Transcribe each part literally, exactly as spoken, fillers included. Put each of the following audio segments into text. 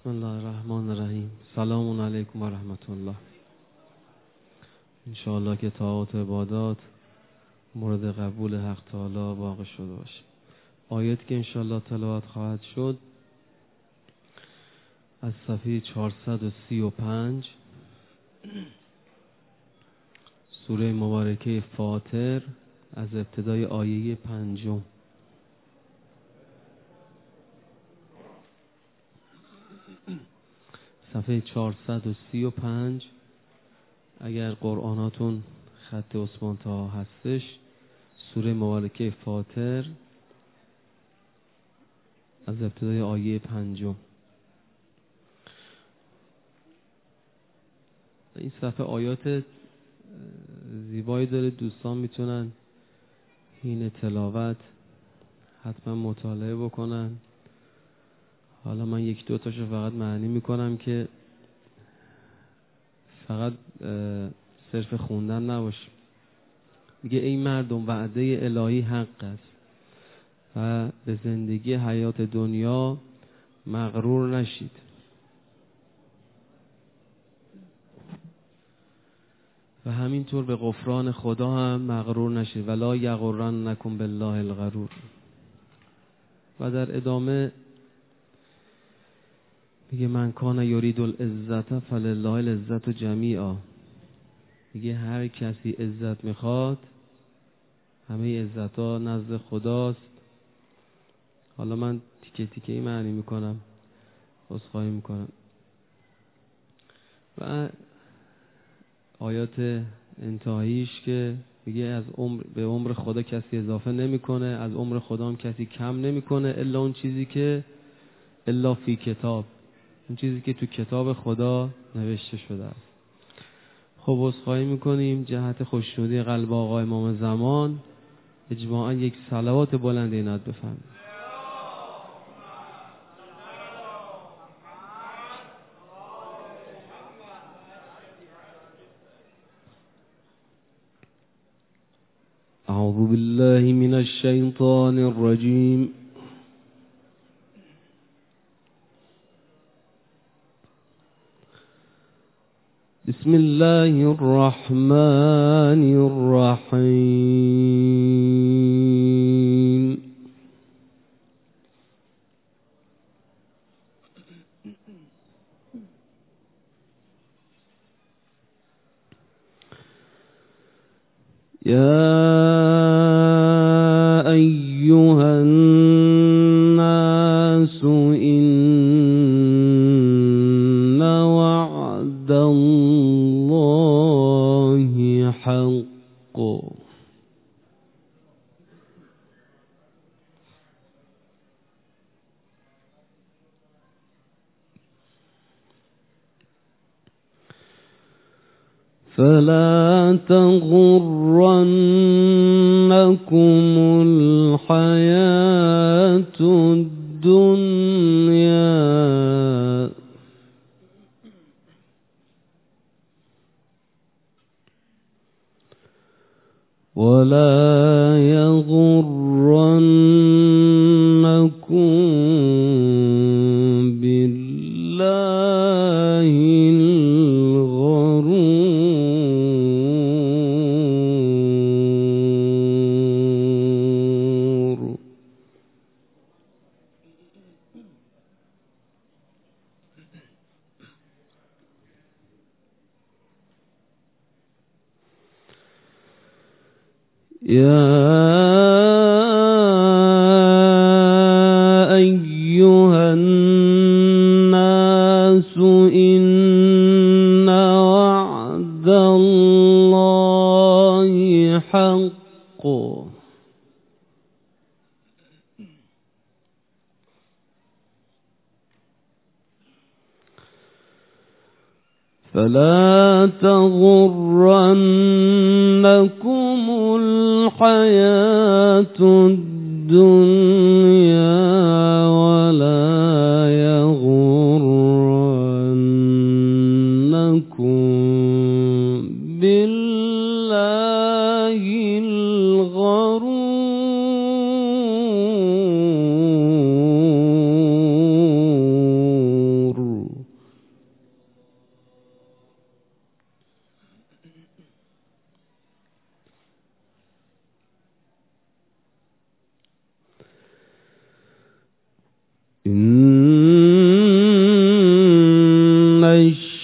بسم الله الرحمن الرحیم. سلام علیکم و رحمت الله. انشاءالله که طاعات و عبادات مورد قبول حق تعالی واقع شده باشه. آیاتی که انشاءالله تلاوت خواهد شد از صفحه چهارصد و سی و پنج سوره مبارکه فاطر از ابتدای آیه پنجم. صفحه چهارصد و سی و پنج. اگر قرآناتون خط عثمان تا هستش، سوره مبارکه فاطر از ابتدای آیه پنجم. این صفحه آیات زیبایی داره، دوستان میتونن حین تلاوت حتما مطالعه بکنن. حالا من یک دو تاشو فقط معنی میکنم که فقط صرف خوندن نباشه. میگه ای مردم وعده الهی حق است و به زندگی حیات دنیا مغرور نشید. و همینطور به غفران خدا هم مغرور نشید. ولا یغرنکم بالله الغرور. و در ادامه میگه من کان یرید العزت فلله العزت جمیعا. میگه هر کسی عزت میخواد، همه عزت ها نزد خداست. حالا من تیکه تیکه ای معنی میکنم، عذرخواهی میکنم. و آیات انتهاییش که میگه از عمر به عمر خدا کسی اضافه نمیکنه، از عمر خدا هم کسی کم نمیکنه، الا اون چیزی که الا فی کتاب، اون چیزی که تو کتاب خدا نوشته شده است. خب عذرخواهی میکنیم جهت خوشنودی قلب آقا امام زمان. اجماعا یک صلوات بلند اینات بفرمایید. اعوذ بالله من الشیطان الرجیم. بسم الله الرحمن الرحیم. یا ایها الناس ان وعد الله حق فلا تغرنكم الحياة الدنيا ولا يغرنكم بالله الغرور. يا أيها الناس إن وعد الله حق فلا تغرنكم الحياة الدنيا ولا يغرنكم بالله الغرور.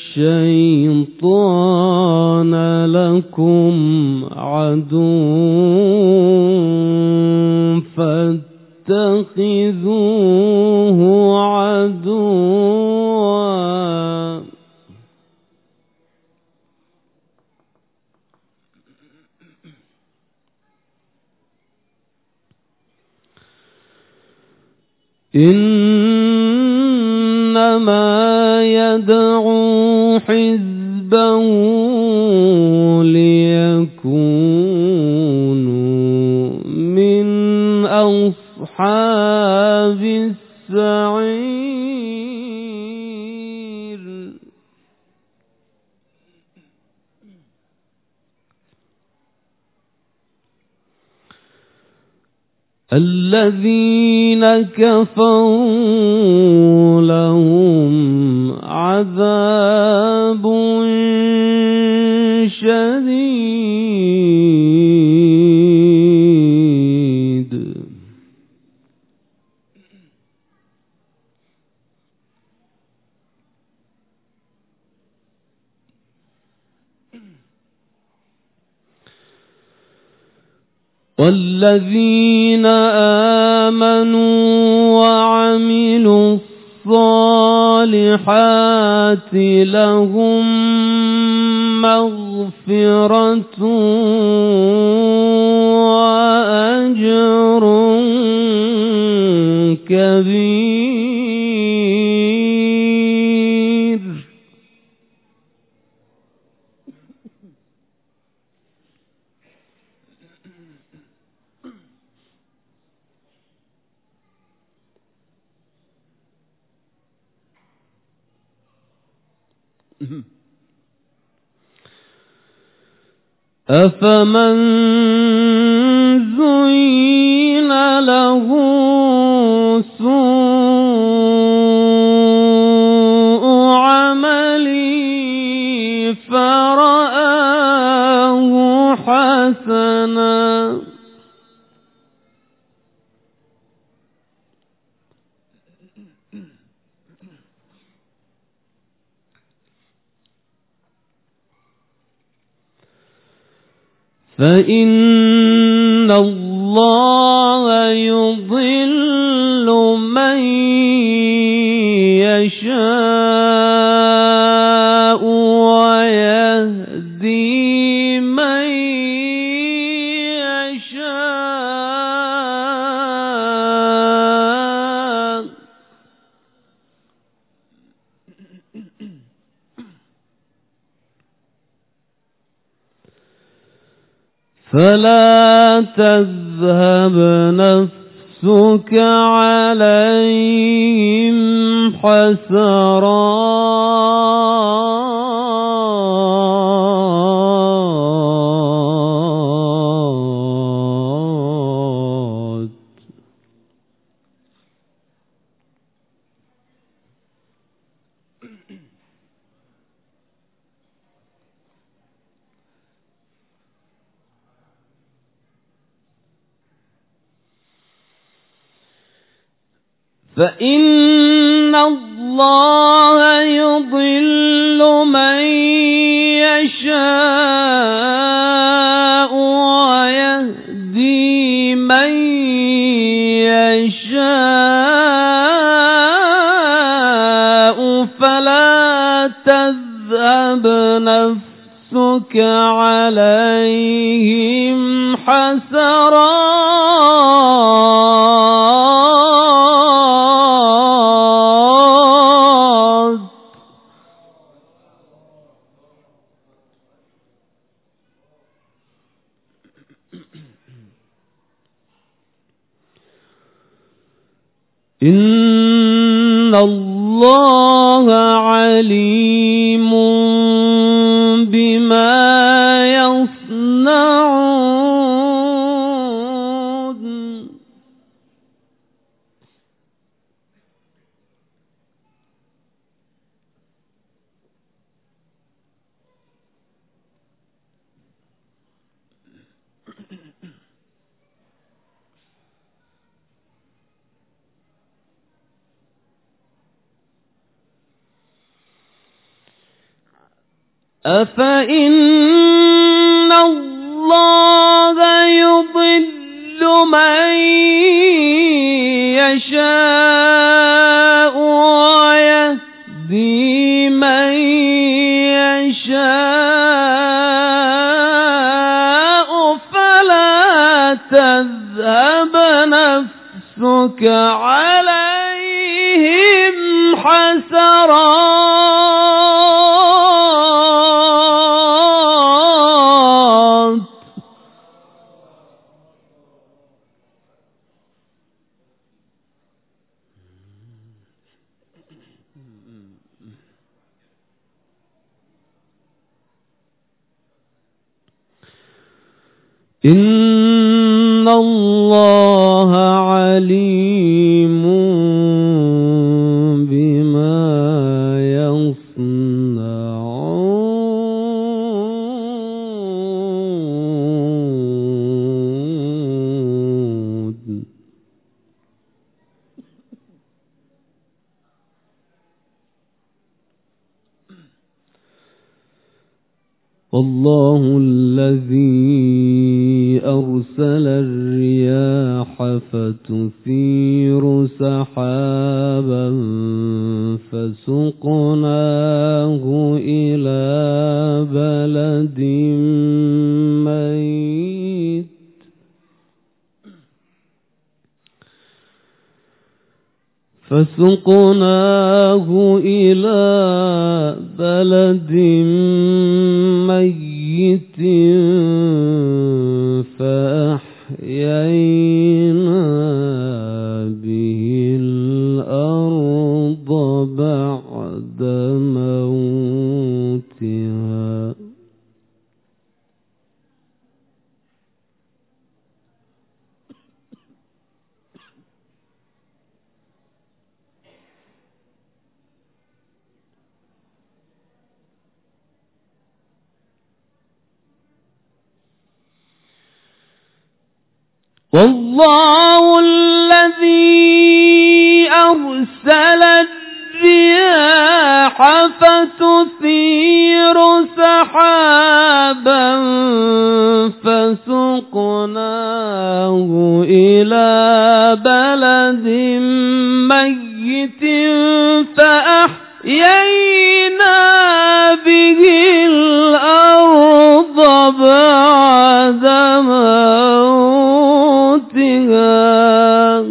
الشيطان لكم عدو فاتخذوه عدوا إنما يدعو حزبه ليكونوا من أصحاب السعير الذين كفروا لهم عذاب شديد والذين آمنوا وعملوا الصالحات لهم مغفرة وأجر كبير أفمن زين له سوء عملي فرآه حسنا فإن الله يضل من يشاء ويهدي من يشاء فلا تذهب نفسك عليهم حسرات فإن الله يضل من يشاء ويهدي من يشاء فلا تذهب نفسك عليهم حسرات إن الله عليم بما يصنعون أفإن الله يضل من يشاء ويهدي من يشاء فلا تذهب نفسك عليهم حسرات إن الله عليم بما يصنعون. والله الذي أرسل الرياح فتثير سحابا فسقناه إلى بلد ميت فسقناه إلى بلد ميت فأحيينا به الأرض بعد موتها. والله الذي أرسل الرياح فتثير سحابا فسقناه إلى بلد ميت فأحيينا به الأرض بعد موتها.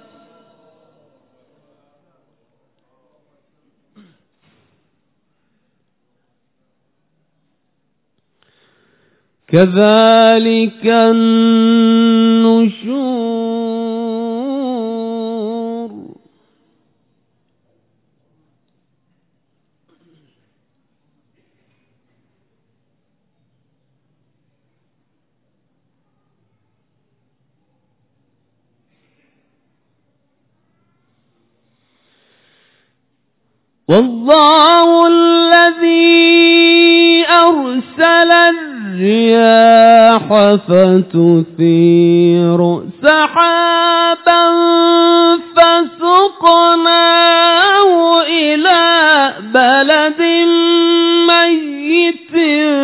كذلك النشور. والله الذي أرسل الرياح فتثير سحابا فسقناه إلى بلد ميت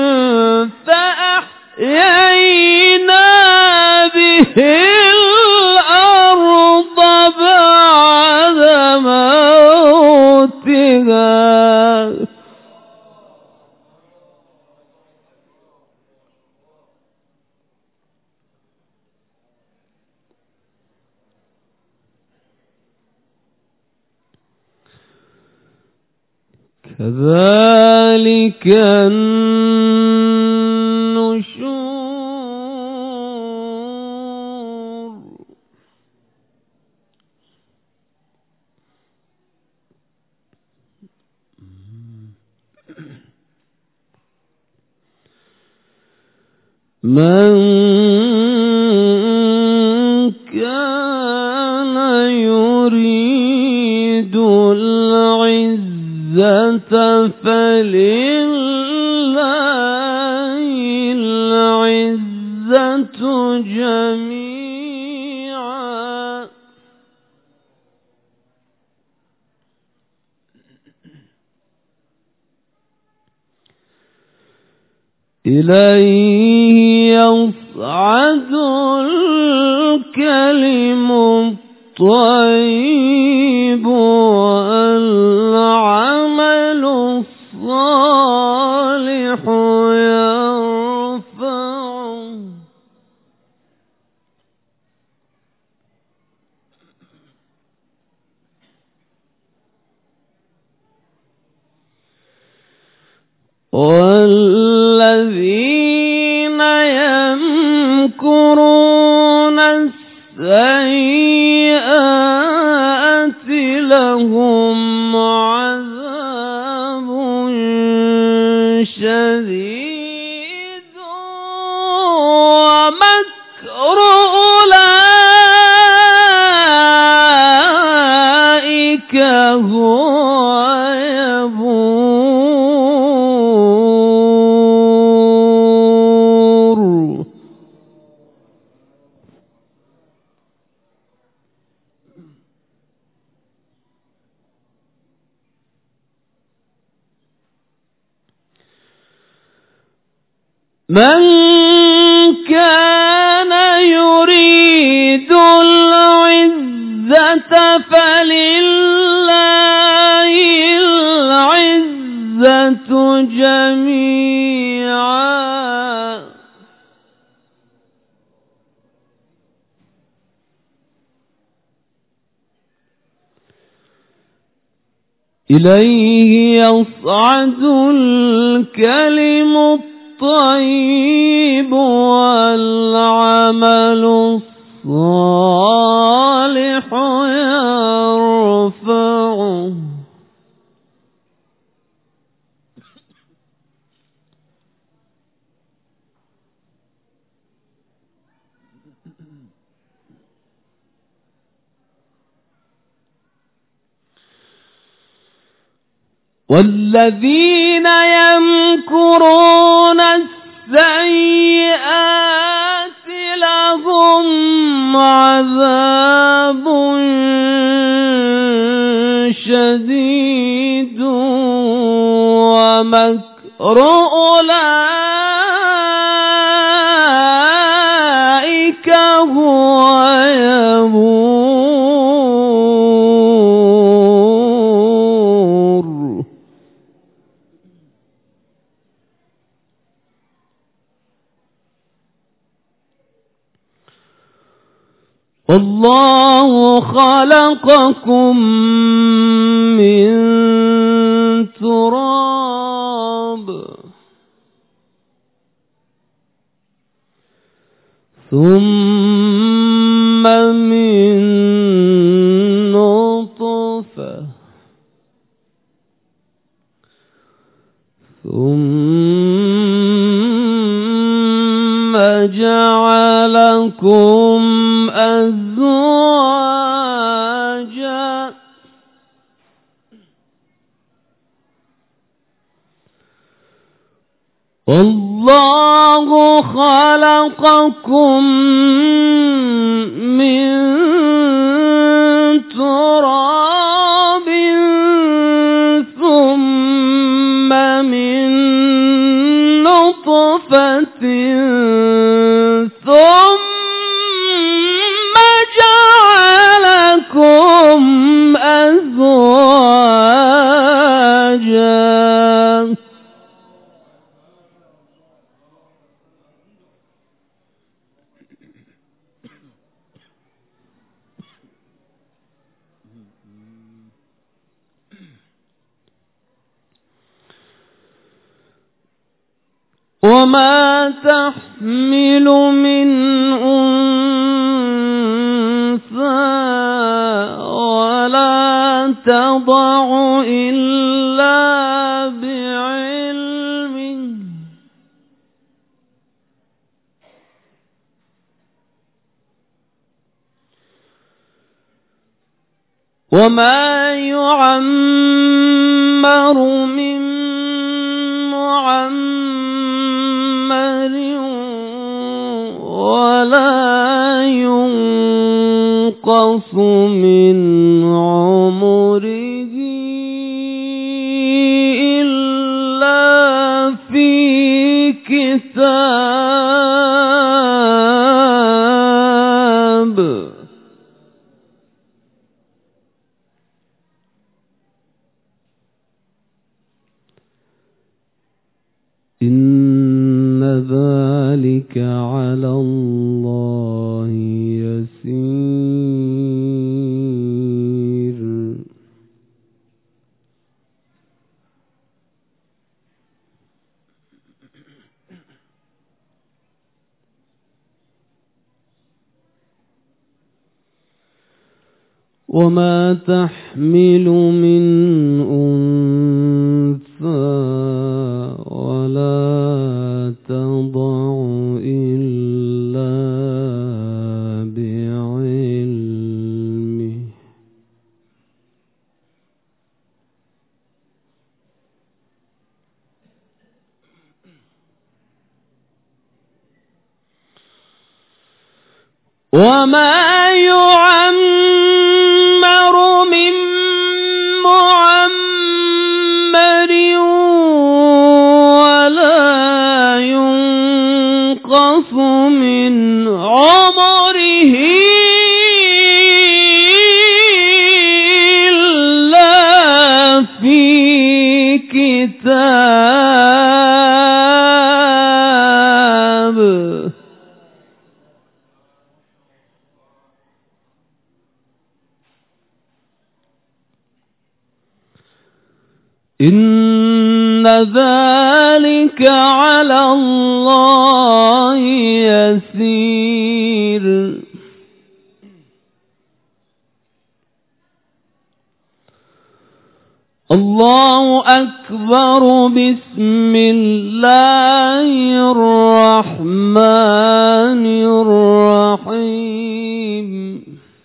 فأحيينا به الأرض بعد موتها. كذلك النشور. من كان يريد العزة فلله العزة جميعا. إليه يصعد الكلم الطيب والعمل الصالح يرفعه. والذين يمكرون السيئات لهم عذاب شديد ومكر أولئك هو يبور. من كان يريد العزة فلله العزة جميعا. إليه يصعد الكلم الطيب والعمل الصالح يرفعه. والذين يمكرون السيئات لهم عذاب شديد ومكر أولئك هو يبور. والله خلقكم من تراب ثم من نطفة ثم جعلكم أزواجا والله خلقكم من تراب ثم من نطفة ثم جعلكم أزواجا. وما تحمل من أنثى ولا تضع إلا بعلمه وما يعمر من معمر ولا ينقص من عمره إلا في كتاب إن ذلك على الله يسير. وما تحمل من أنثى ولا تضع إلا بعلمه وما يعمر من معمر ولا ينقص من عمره إلا في كتاب. إن ذلك على الله يسير. الله أكبر. بسم الله الرحمن الرحيم.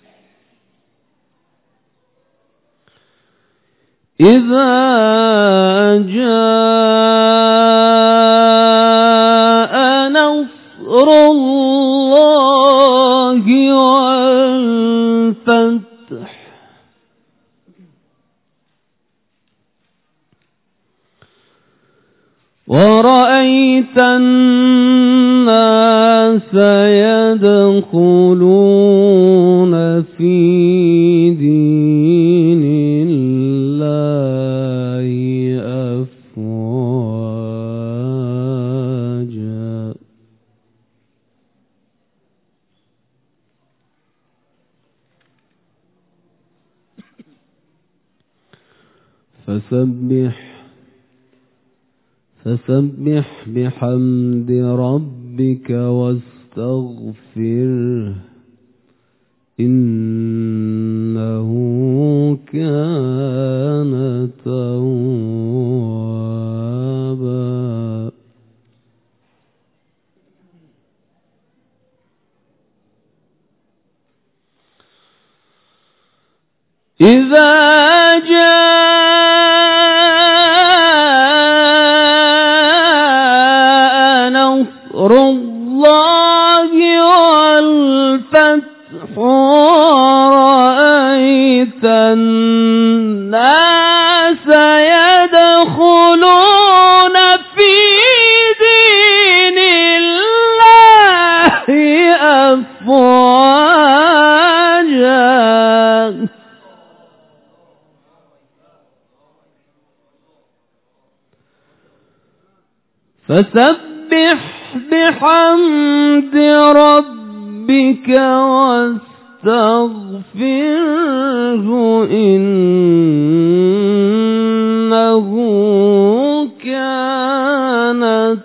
إذا جاء نصر الله والفتح ورأيت الناس يدخلون في دين الله أفواجا. فسبح فسبح بحمد ربك واستغفره إنه كان توابا. إذا جاء نصر الله والفتح ورأيت الناس يدخلون في دين الله أفواجا. فسبح بحمد ربك واستغفره إنه كان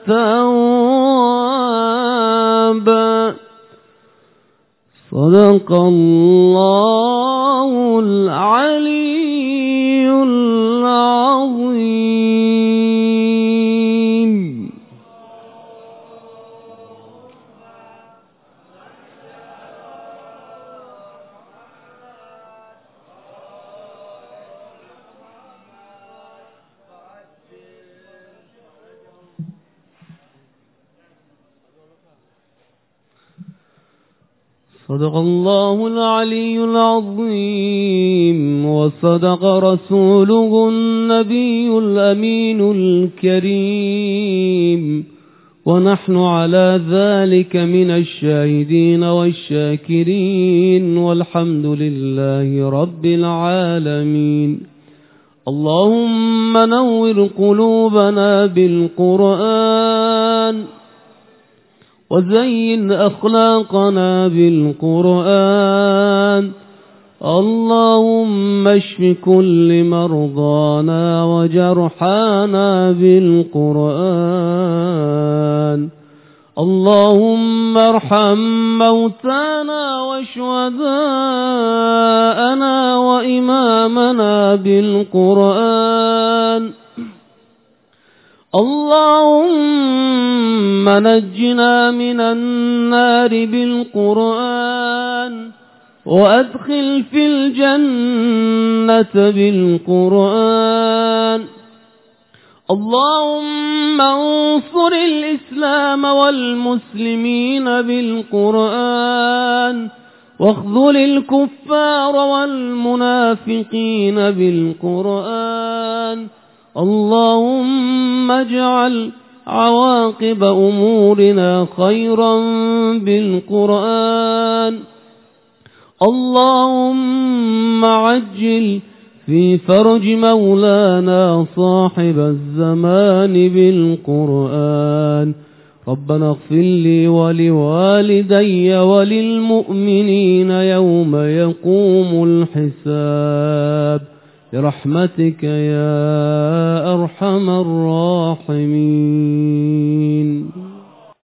توابا. صدق الله العلي العظيم. صدق الله العلي العظيم وصدق رسوله النبي الأمين الكريم ونحن على ذلك من الشاهدين والشاكرين، والحمد لله رب العالمين. اللهم نور قلوبنا بالقرآن، وزين أخلاقنا بالقرآن. اللهم اشف كل مرضانا وجرحانا بالقرآن. اللهم ارحم موتانا وشهداءنا وإمامنا بالقرآن. اللهم نجنا من النار بالقرآن، وأدخل في الجنة بالقرآن. اللهم انصر الإسلام والمسلمين بالقرآن، واخذل الكفار والمنافقين بالقرآن. اللهم اجعل عواقب أمورنا خيرا بالقرآن. اللهم عجل في فرج مولانا صاحب الزمان بالقرآن. ربنا اغفر لي ولوالدي وللمؤمنين يوم يقوم الحساب برحمتك يا أرحم الراحمين.